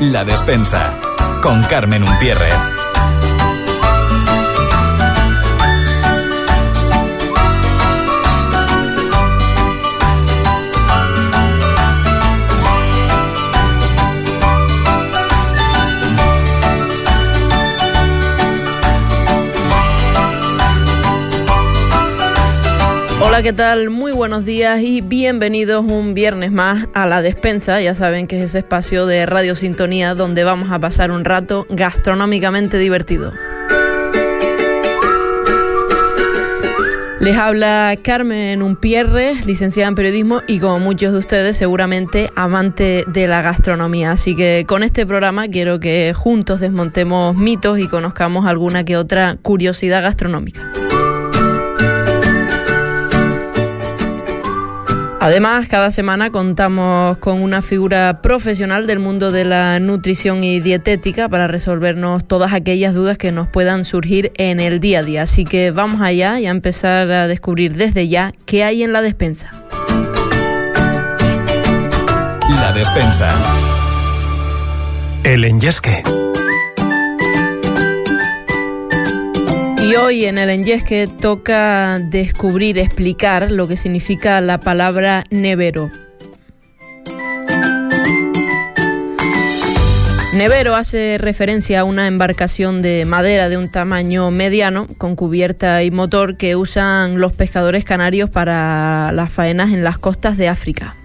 La Despensa, con Carmen Umpierrez. Hola, ¿qué tal? Muy buenos días y bienvenidos un viernes más a La Despensa. Ya saben que es ese espacio de Radio Sintonía donde vamos a pasar un rato gastronómicamente divertido. Les habla Carmen Umpierrez, licenciada en periodismo y, como muchos de ustedes, seguramente amante de la gastronomía. Así que con este programa quiero que juntos desmontemos mitos y conozcamos alguna que otra curiosidad gastronómica. Además, cada semana contamos con una figura profesional del mundo de la nutrición y dietética para resolvernos todas aquellas dudas que nos puedan surgir en el día a día. Así que vamos allá y a empezar a descubrir desde ya qué hay en la despensa. La Despensa. El enyesque. Y hoy en el enyesque toca descubrir, explicar lo que significa la palabra nevero. Nevero hace referencia a una embarcación de madera de un tamaño mediano, con cubierta y motor, que usan los pescadores canarios para las faenas en las costas de África.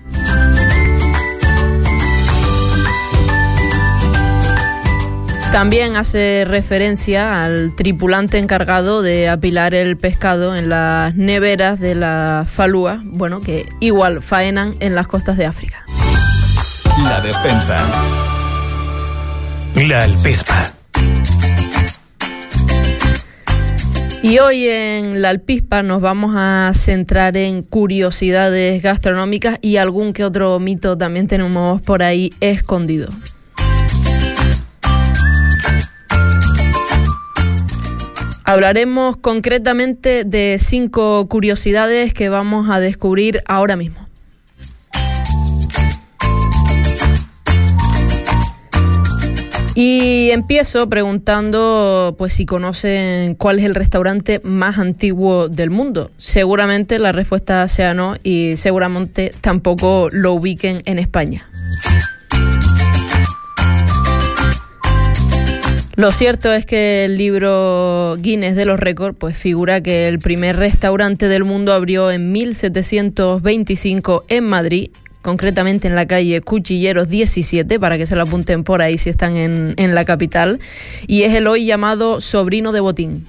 También hace referencia al tripulante encargado de apilar el pescado en las neveras de la falúa, bueno, que igual faenan en las costas de África. La Despensa. La alpispa. Y hoy en La Alpispa nos vamos a centrar en curiosidades gastronómicas y algún que otro mito también tenemos por ahí escondido. Hablaremos concretamente de 5 curiosidades que vamos a descubrir ahora mismo. Y empiezo preguntando pues si conocen cuál es el restaurante más antiguo del mundo. Seguramente la respuesta sea no y seguramente tampoco lo ubiquen en España. Lo cierto es que el libro Guinness de los récords pues figura que el primer restaurante del mundo abrió en 1725 en Madrid, concretamente en la calle Cuchilleros 17, para que se lo apunten por ahí si están en la capital, y es el hoy llamado Sobrino de Botín.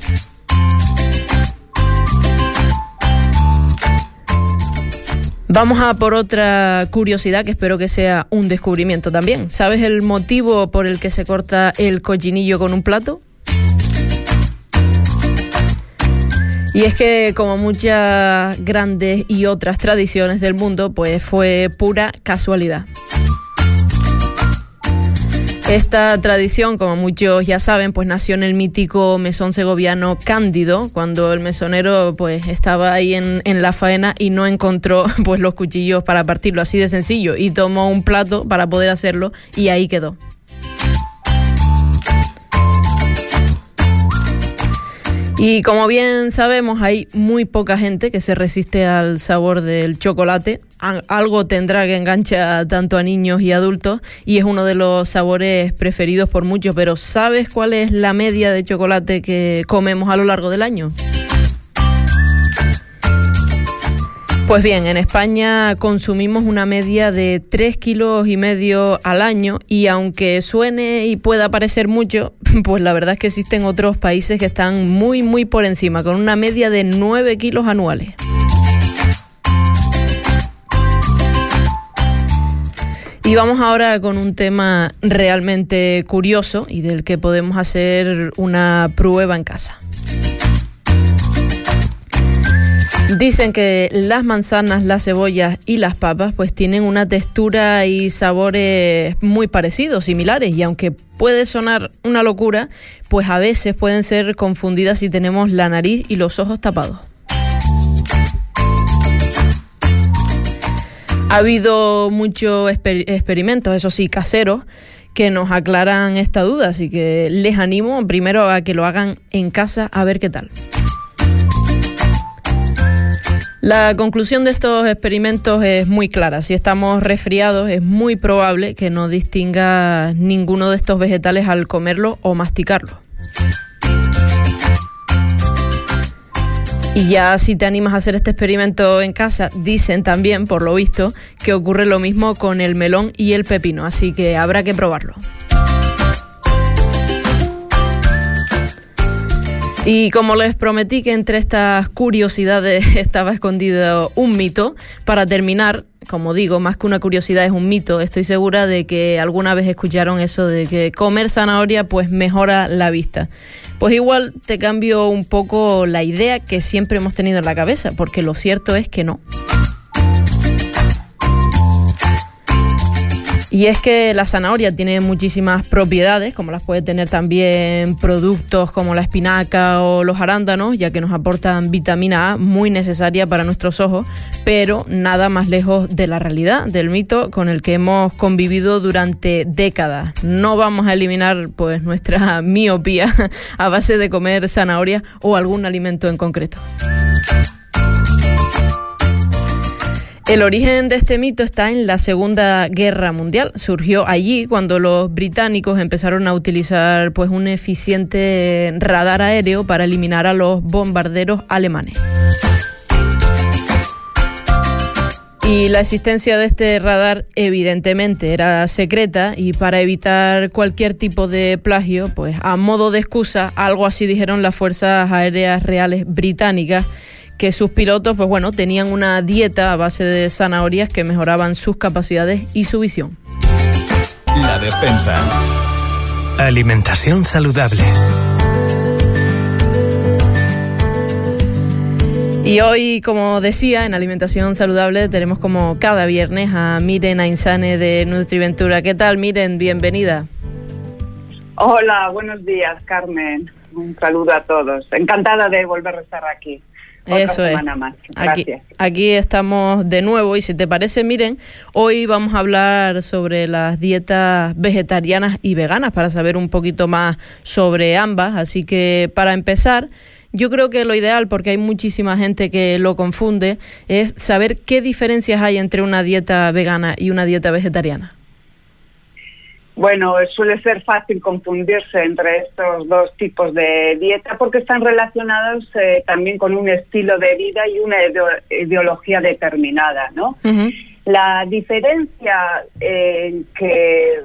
Vamos a por otra curiosidad que espero que sea un descubrimiento también. ¿Sabes el motivo por el que se corta el cochinillo con un plato? Y es que, como muchas grandes y otras tradiciones del mundo, pues fue pura casualidad. Esta tradición, como muchos ya saben, pues nació en el mítico mesón segoviano Cándido, cuando el mesonero pues estaba ahí en la faena y no encontró pues los cuchillos para partirlo, así de sencillo, y tomó un plato para poder hacerlo y ahí quedó. Y como bien sabemos, hay muy poca gente que se resiste al sabor del chocolate. Algo tendrá que engancha tanto a niños y adultos y es uno de los sabores preferidos por muchos. Pero ¿sabes cuál es la media de chocolate que comemos a lo largo del año? Pues bien, en España consumimos una media de 3,5 kilos al año y aunque suene y pueda parecer mucho, pues la verdad es que existen otros países que están muy muy por encima, con una media de 9 kilos anuales. Y vamos ahora con un tema realmente curioso y del que podemos hacer una prueba en casa. Dicen que las manzanas, las cebollas y las papas pues tienen una textura y sabores muy parecidos, similares, y aunque puede sonar una locura, pues a veces pueden ser confundidas si tenemos la nariz y los ojos tapados. Ha habido muchos experimentos, eso sí, caseros, que nos aclaran esta duda, así que les animo primero a que lo hagan en casa a ver qué tal. La conclusión de estos experimentos es muy clara. Si estamos resfriados, es muy probable que no distinga ninguno de estos vegetales al comerlo o masticarlo. Y ya si te animas a hacer este experimento en casa, dicen también, por lo visto, que ocurre lo mismo con el melón y el pepino, así que habrá que probarlo. Y como les prometí que entre estas curiosidades estaba escondido un mito, para terminar, como digo, más que una curiosidad es un mito, estoy segura de que alguna vez escucharon eso de que comer zanahoria pues mejora la vista. Pues igual te cambio un poco la idea que siempre hemos tenido en la cabeza, porque lo cierto es que no. Y es que la zanahoria tiene muchísimas propiedades, como las puede tener también productos como la espinaca o los arándanos, ya que nos aportan vitamina A muy necesaria para nuestros ojos, pero nada más lejos de la realidad, del mito con el que hemos convivido durante décadas. No vamos a eliminar pues nuestra miopía a base de comer zanahoria o algún alimento en concreto. El origen de este mito está en la Segunda Guerra Mundial. Surgió allí cuando los británicos empezaron a utilizar pues un eficiente radar aéreo para eliminar a los bombarderos alemanes. Y la existencia de este radar evidentemente era secreta, y para evitar cualquier tipo de plagio, pues a modo de excusa, algo así dijeron las Fuerzas Aéreas Reales Británicas, que sus pilotos pues bueno, tenían una dieta a base de zanahorias que mejoraban sus capacidades y su visión. La despensa. Alimentación saludable. Y hoy, como decía, en Alimentación Saludable tenemos como cada viernes a Miren Ainsane de Nutriventura. ¿Qué tal, Miren? Bienvenida. Hola, buenos días, Carmen. Un saludo a todos. Encantada de volver a estar aquí. Eso es. Más. Gracias. Aquí estamos de nuevo, y si te parece, Miren, hoy vamos a hablar sobre las dietas vegetarianas y veganas para saber un poquito más sobre ambas. Así que para empezar, yo creo que lo ideal, porque hay muchísima gente que lo confunde, es saber qué diferencias hay entre una dieta vegana y una dieta vegetariana. Bueno, suele ser fácil confundirse entre estos dos tipos de dieta porque están relacionados también con un estilo de vida y una ideología determinada, ¿no? Uh-huh. La diferencia que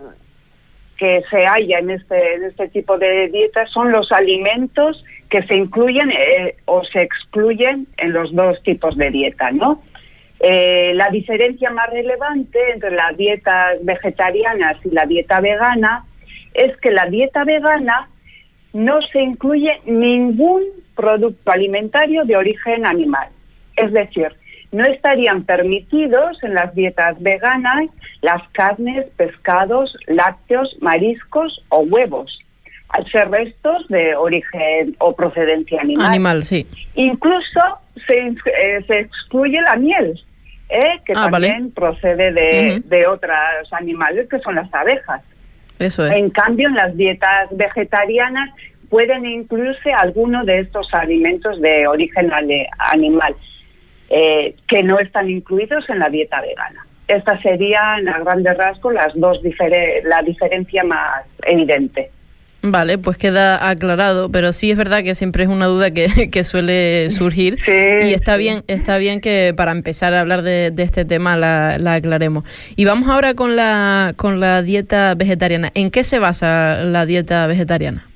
se halla en este tipo de dietas son los alimentos que se incluyen o se excluyen en los dos tipos de dieta, ¿no? La diferencia más relevante entre las dietas vegetarianas y la dieta vegana es que la dieta vegana no se incluye ningún producto alimentario de origen animal. Es decir, no estarían permitidos en las dietas veganas las carnes, pescados, lácteos, mariscos o huevos, al ser restos de origen o procedencia animal. Sí. Incluso se excluye la miel, que también procede de otros animales, que son las abejas. Eso es. En cambio, en las dietas vegetarianas pueden incluirse algunos de estos alimentos de origen animal, que no están incluidos en la dieta vegana. Estas serían, a grandes rasgos, la diferencia más evidente. Vale, pues queda aclarado, pero sí es verdad que siempre es una duda que suele surgir, sí, y está bien que para empezar a hablar de este tema la aclaremos. Y vamos ahora con la dieta vegetariana. ¿En qué se basa la dieta vegetariana?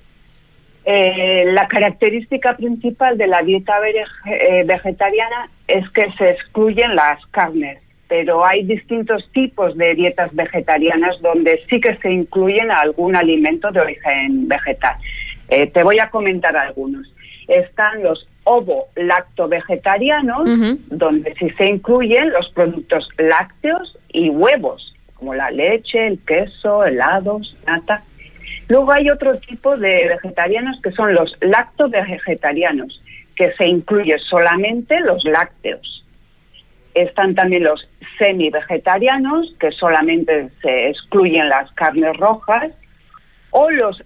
La característica principal de la dieta vegetariana es que se excluyen las carnes, pero hay distintos tipos de dietas vegetarianas donde sí que se incluyen algún alimento de origen vegetal. Te voy a comentar algunos. Están los ovo-lacto-vegetarianos, uh-huh, donde sí se incluyen los productos lácteos y huevos, como la leche, el queso, helados, nata. Luego hay otro tipo de vegetarianos que son los lacto-vegetarianos, que se incluyen solamente los lácteos. Están también los semi-vegetarianos, que solamente se excluyen las carnes rojas, o los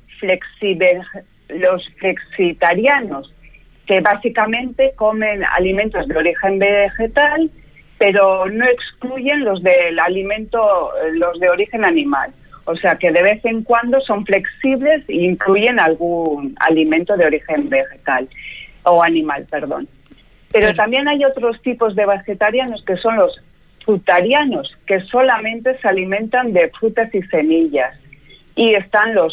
flexitarianos, que básicamente comen alimentos de origen vegetal, pero no excluyen los de origen animal. O sea que de vez en cuando son flexibles e incluyen algún alimento de origen vegetal o animal, perdón. Pero también hay otros tipos de vegetarianos que son los frutarianos, que solamente se alimentan de frutas y semillas. Y están los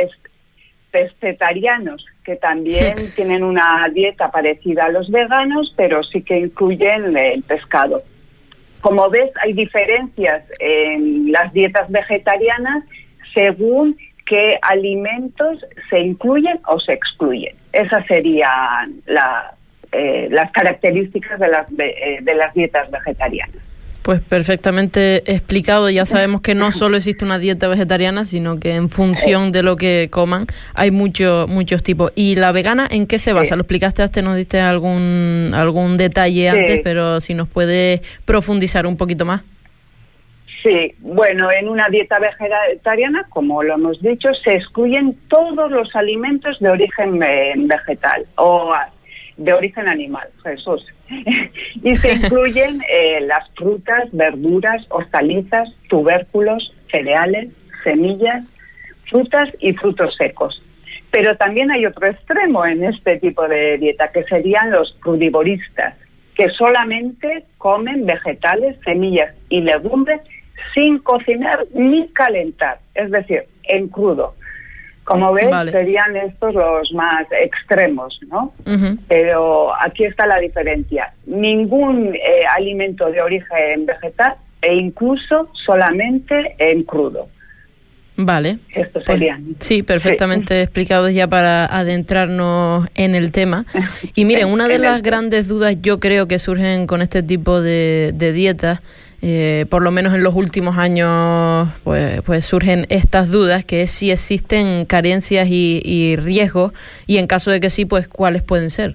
pescetarianos, que también tienen una dieta parecida a los veganos, pero sí que incluyen el pescado. Como ves, hay diferencias en las dietas vegetarianas según qué alimentos se incluyen o se excluyen. Esas serían las características de las dietas vegetarianas. Pues perfectamente explicado. Ya sabemos que no solo existe una dieta vegetariana, sino que en función de lo que coman hay muchos tipos. ¿Y la vegana en qué se basa? Lo explicaste antes, nos diste algún detalle antes, pero si nos puedes profundizar un poquito más. Sí, bueno, en una dieta vegetariana, como lo hemos dicho, se excluyen todos los alimentos de origen vegetal o de origen animal, Jesús. Y se incluyen las frutas, verduras, hortalizas, tubérculos, cereales, semillas, frutas y frutos secos. Pero también hay otro extremo en este tipo de dieta, que serían los crudivoristas, que solamente comen vegetales, semillas y legumbres sin cocinar ni calentar, es decir, en crudo. Como ves, serían estos los más extremos, ¿no? Uh-huh. Pero aquí está la diferencia. Ningún alimento de origen vegetal e incluso solamente en crudo. Vale. Estos serían. Sí, perfectamente explicados ya para adentrarnos en el tema. Y miren, una de las grandes dudas yo creo que surgen con este tipo de dietas, por lo menos en los últimos años, pues surgen estas dudas, que es si existen carencias y riesgos, y en caso de que sí, pues ¿cuáles pueden ser?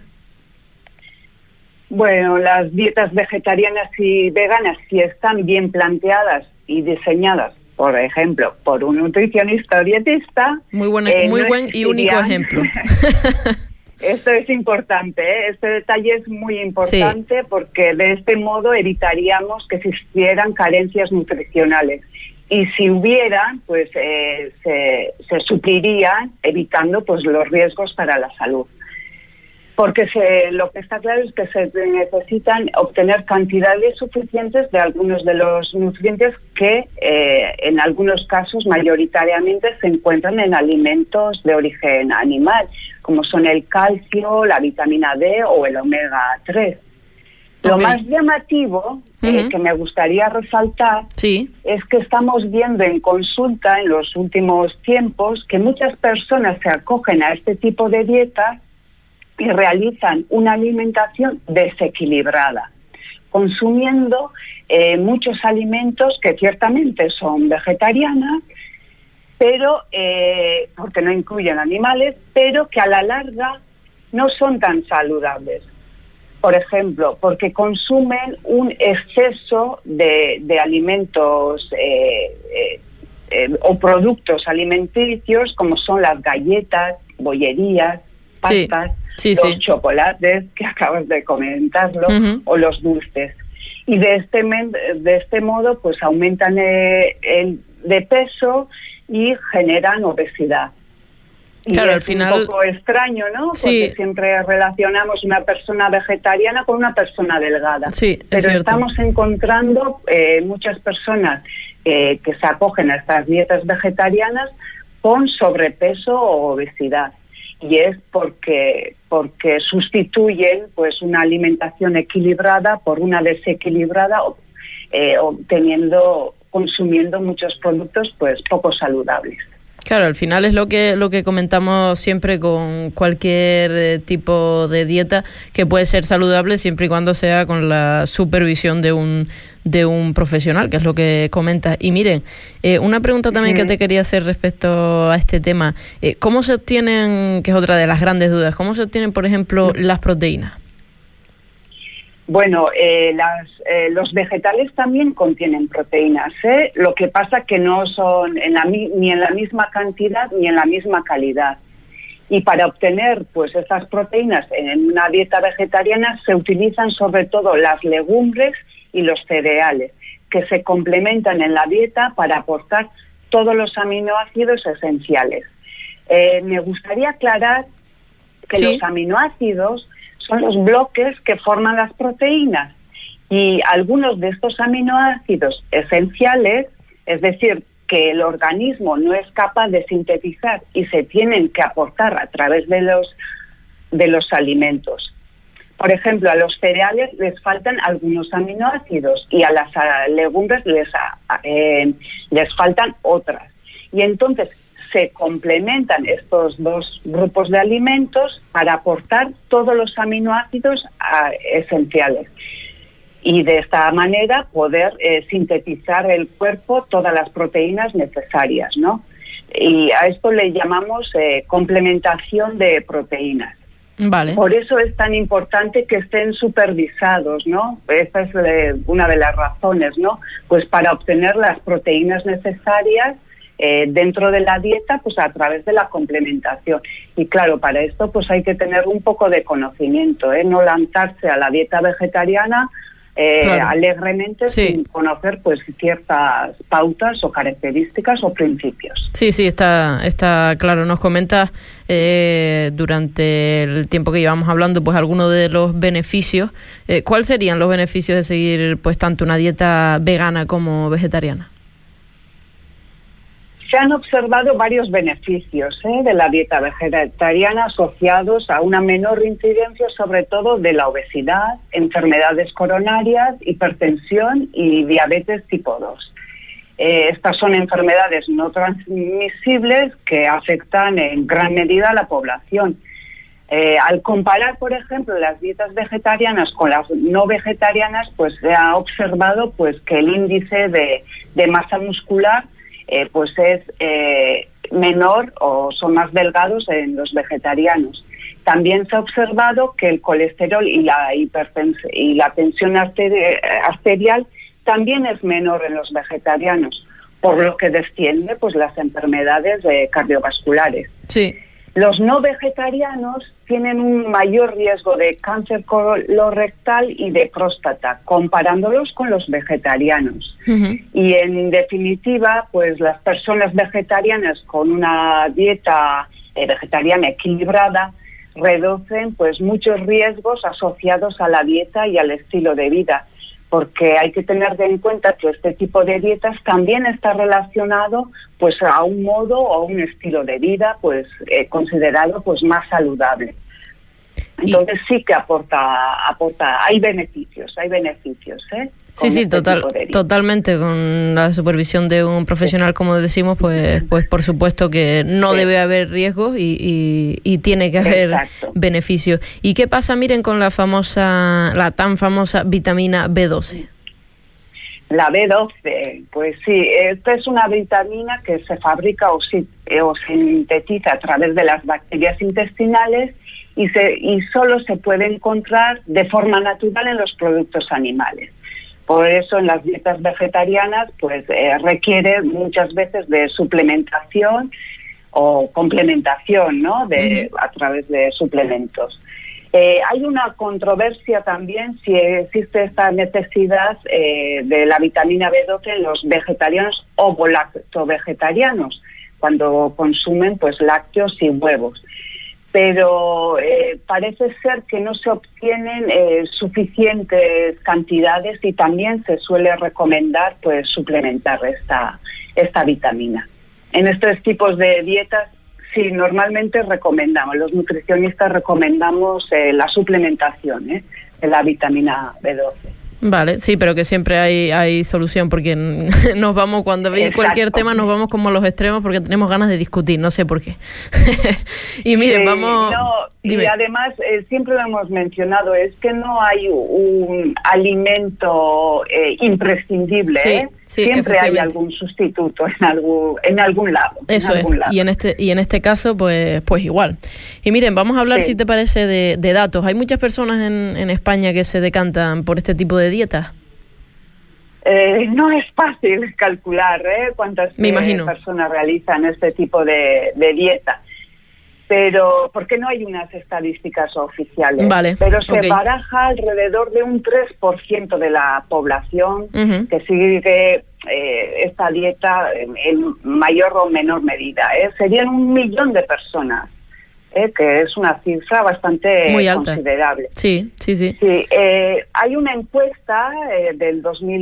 Bueno, las dietas vegetarianas y veganas, si están bien planteadas y diseñadas, por ejemplo, por un nutricionista o dietista... Muy buen y único ejemplo. Esto es importante, ¿eh? Este detalle es muy importante, sí, porque de este modo evitaríamos que existieran carencias nutricionales. Y si hubieran, pues se suplirían, evitando pues los riesgos para la salud. Porque lo que está claro es que se necesitan obtener cantidades suficientes de algunos de los nutrientes que en algunos casos mayoritariamente se encuentran en alimentos de origen animal, como son el calcio, la vitamina D o el omega 3. Lo más llamativo que me gustaría resaltar es que estamos viendo en consulta en los últimos tiempos que muchas personas se acogen a este tipo de dieta y realizan una alimentación desequilibrada, consumiendo muchos alimentos que ciertamente son vegetarianas, pero porque no incluyen animales, pero que a la larga no son tan saludables. Por ejemplo, porque consumen un exceso de alimentos o productos alimenticios, como son las galletas, bollerías, pastas, los chocolates, que acabas de comentarlo, o los dulces. Y de este modo pues aumentan de peso y generan obesidad. Y claro, al final es un poco extraño, ¿no? Porque siempre relacionamos una persona vegetariana con una persona delgada. Sí, pero estamos encontrando muchas personas que se acogen a estas dietas vegetarianas con sobrepeso o obesidad. Y es porque sustituyen pues una alimentación equilibrada por una desequilibrada, consumiendo muchos productos pues poco saludables. Claro, al final es lo que comentamos siempre con cualquier tipo de dieta, que puede ser saludable siempre y cuando sea con la supervisión de un profesional, que es lo que comentas. Y miren, una pregunta también que te quería hacer respecto a este tema. ¿Cómo se obtienen, que es otra de las grandes dudas, cómo se obtienen, por ejemplo, las proteínas? Bueno, los vegetales también contienen proteínas, ¿eh? Lo que pasa que no son ni en la misma cantidad ni en la misma calidad. Y para obtener pues estas proteínas en una dieta vegetariana se utilizan sobre todo las legumbres y los cereales, que se complementan en la dieta para aportar todos los aminoácidos esenciales. Me gustaría aclarar que los aminoácidos son los bloques que forman las proteínas y algunos de estos aminoácidos esenciales, es decir, que el organismo no es capaz de sintetizar y se tienen que aportar a través de los alimentos. Por ejemplo, a los cereales les faltan algunos aminoácidos y a las legumbres les faltan otras. Y entonces se complementan estos dos grupos de alimentos para aportar todos los aminoácidos esenciales. Y de esta manera poder sintetizar el cuerpo todas las proteínas necesarias, ¿no? Y a esto le llamamos complementación de proteínas. Vale. Por eso es tan importante que estén supervisados, ¿no? Esta es una de las razones, ¿no? Pues para obtener las proteínas necesarias dentro de la dieta, pues a través de la complementación. Y claro, para esto pues hay que tener un poco de conocimiento, no lanzarse a la dieta vegetariana claro, alegremente, sin conocer pues ciertas pautas o características o principios. Sí, está claro. Nos comentas durante el tiempo que llevamos hablando pues algunos de los beneficios. ¿Cuáles serían los beneficios de seguir pues tanto una dieta vegana como vegetariana? Se han observado varios beneficios de la dieta vegetariana asociados a una menor incidencia, sobre todo de la obesidad, enfermedades coronarias, hipertensión y diabetes tipo 2. Estas son enfermedades no transmisibles que afectan en gran medida a la población. Al comparar, por ejemplo, las dietas vegetarianas con las no vegetarianas, pues se ha observado pues que el índice de masa muscular pues es menor o son más delgados en los vegetarianos. También se ha observado que el colesterol y la tensión arterial también es menor en los vegetarianos, por lo que desciende pues las enfermedades cardiovasculares. Sí. Los no vegetarianos tienen un mayor riesgo de cáncer colorectal y de próstata, comparándolos con los vegetarianos. Uh-huh. Y en definitiva, pues las personas vegetarianas con una dieta vegetariana equilibrada reducen pues muchos riesgos asociados a la dieta y al estilo de vida, porque hay que tener en cuenta que este tipo de dietas también está relacionado pues a un modo o un estilo de vida pues considerado pues más saludable. Entonces sí que aporta, hay beneficios, Sí, totalmente, con la supervisión de un profesional, como decimos, pues por supuesto que no debe haber riesgos y tiene que haber beneficios. ¿Y qué pasa, miren, con la tan famosa vitamina B12? La B12, pues sí, esta es una vitamina que se fabrica o sintetiza a través de las bacterias intestinales y solo se puede encontrar de forma natural en los productos animales. Por eso en las dietas vegetarianas pues requiere muchas veces de suplementación o complementación, ¿no? A través de suplementos. Hay una controversia también si existe esta necesidad de la vitamina B12 en los vegetarianos o lacto-vegetarianos, cuando consumen pues lácteos y huevos. Pero parece ser que no se obtienen suficientes cantidades y también se suele recomendar pues suplementar esta vitamina. En estos tipos de dietas sí, normalmente los nutricionistas recomendamos la suplementación de la vitamina B12. Vale, sí, pero que siempre hay solución, porque nos vamos, cuando veis cualquier tema, nos vamos como a los extremos porque tenemos ganas de discutir, no sé por qué. Y miren, vamos... y además, siempre lo hemos mencionado, es que no hay un alimento imprescindible, sí. Siempre hay algún sustituto en algún lado. Eso en algún es. lado. Y en este caso, pues igual. Y miren, vamos a hablar, si te parece, de datos. Hay muchas personas en España que se decantan por este tipo de dietas. No es fácil calcular cuántas personas realizan este tipo de dieta, pero porque no hay unas estadísticas oficiales. Vale, pero se baraja alrededor de un 3% de la población que sigue esta dieta en mayor o menor medida. Serían 1 millón de personas. Que es una cifra bastante muy alta, considerable. Sí. Hay una encuesta del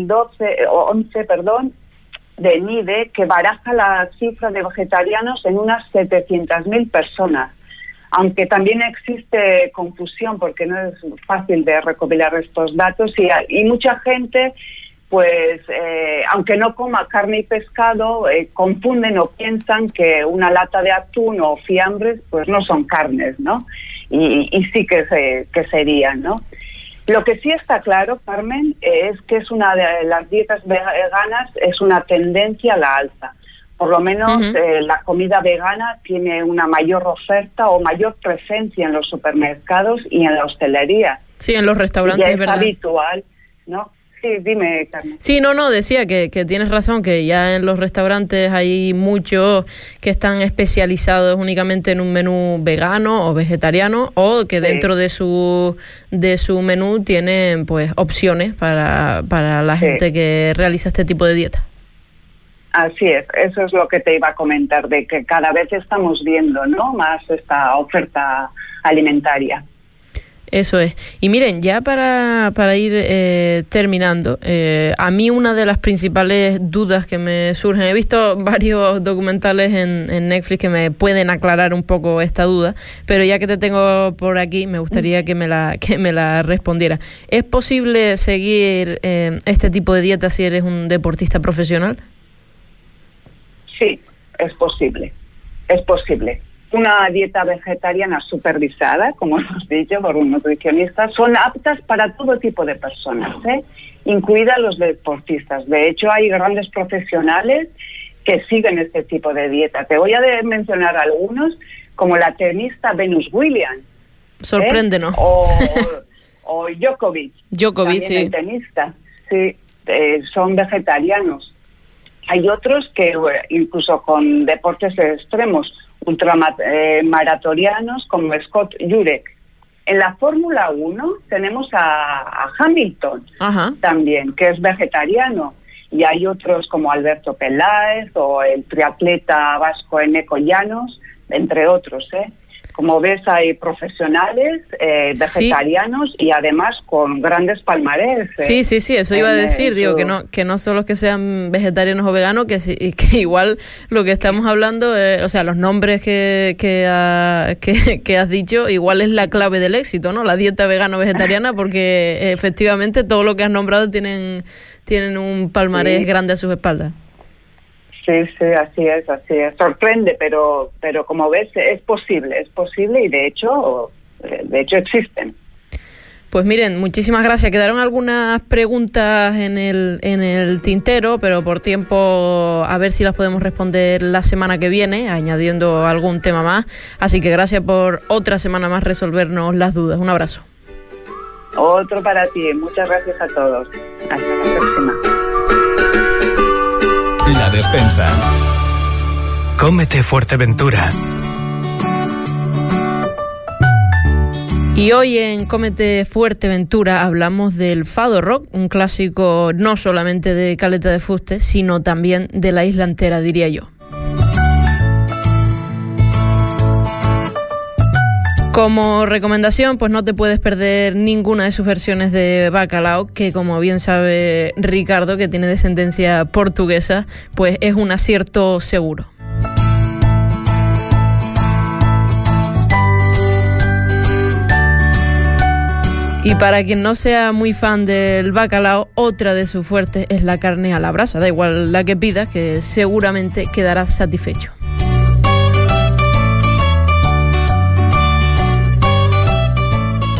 2011, de NIDE, que baraja la cifra de vegetarianos en unas 700.000 personas. Aunque también existe confusión porque no es fácil de recopilar estos datos y mucha gente, pues aunque no coma carne y pescado, confunden o piensan que una lata de atún o fiambres pues no son carnes, ¿no? Y sí que serían, ¿no? Lo que sí está claro, Carmen, es que es una de las dietas veganas, es una tendencia a la alza. Por lo menos la comida vegana tiene una mayor oferta o mayor presencia en los supermercados y en la hostelería. Sí, en los restaurantes, ya es ¿verdad? Habitual, ¿no? Sí, dime, Carmen. Sí, decía que tienes razón, que ya en los restaurantes hay muchos que están especializados únicamente en un menú vegano o vegetariano, o que dentro de su menú tienen pues opciones para la gente que realiza este tipo de dieta. Así es, eso es lo que te iba a comentar, de que cada vez estamos viendo, ¿no?, más esta oferta alimentaria. Eso es. Y miren, ya para ir terminando, a mí una de las principales dudas que me surgen, he visto varios documentales en Netflix que me pueden aclarar un poco esta duda, pero ya que te tengo por aquí, me gustaría que me la respondiera. ¿Es posible seguir este tipo de dieta si eres un deportista profesional? Sí, es posible. Es posible. Una dieta vegetariana supervisada, como hemos dicho, por un nutricionista, son aptas para todo tipo de personas, incluidas los deportistas. De hecho, hay grandes profesionales que siguen este tipo de dieta. Te voy a mencionar algunos, como la tenista Venus Williams. Sorpréndenos. O Djokovic. Djokovic, sí. El tenista. Sí, son vegetarianos. Hay otros que, incluso con deportes extremos, ultramaratorianos, como Scott Jurek. En la Fórmula 1 tenemos a Hamilton, también, que es vegetariano. Y hay otros como Alberto Peláez o el triatleta vasco Eneko Llanos, entre otros, Como ves, hay profesionales vegetarianos y además con grandes palmarés. Sí, eso iba a decir, digo, que no solo que sean vegetarianos o veganos, que igual lo que estamos hablando, o sea, los nombres que has dicho, igual es la clave del éxito, ¿no? La dieta vegano-vegetariana, porque efectivamente todo lo que has nombrado tienen un palmarés grande a sus espaldas. Sí, así es. Sorprende, pero como ves, es posible y de hecho existen. Pues miren, muchísimas gracias. Quedaron algunas preguntas en el tintero, pero por tiempo a ver si las podemos responder la semana que viene, añadiendo algún tema más. Así que gracias por otra semana más resolvernos las dudas. Un abrazo. Otro para ti. Muchas gracias a todos. Hasta la próxima. La despensa. Cómete Fuerteventura. Y hoy en Cómete Fuerteventura hablamos del fado rock, un clásico no solamente de Caleta de Fuste, sino también de la isla entera, diría yo. Como recomendación, pues no te puedes perder ninguna de sus versiones de bacalao, que como bien sabe Ricardo, que tiene descendencia portuguesa, pues es un acierto seguro. Y para quien no sea muy fan del bacalao, otra de sus fuertes es la carne a la brasa. Da igual la que pidas, que seguramente quedarás satisfecho.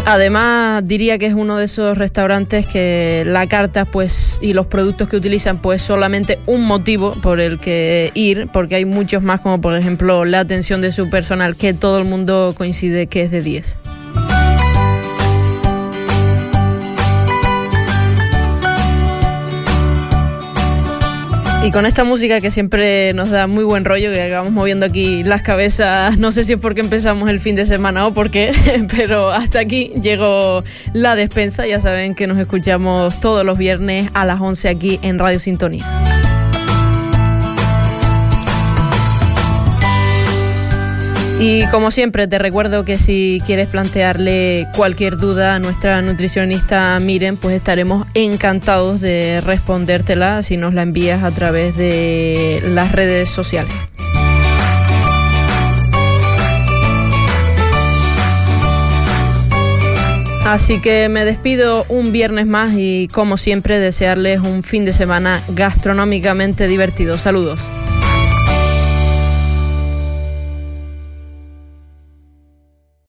Además, diría que es uno de esos restaurantes que la carta pues y los productos que utilizan pues solamente un motivo por el que ir, porque hay muchos más, como por ejemplo la atención de su personal, que todo el mundo coincide que es de 10. Y con esta música que siempre nos da muy buen rollo, que acabamos moviendo aquí las cabezas, no sé si es porque empezamos el fin de semana o por qué, pero hasta aquí llegó La Despensa. Ya saben que nos escuchamos todos los viernes a las 11 aquí en Radio Sintonía. Y como siempre te recuerdo que si quieres plantearle cualquier duda a nuestra nutricionista Miren, pues estaremos encantados de respondértela si nos la envías a través de las redes sociales. Así que me despido un viernes más y como siempre desearles un fin de semana gastronómicamente divertido. Saludos.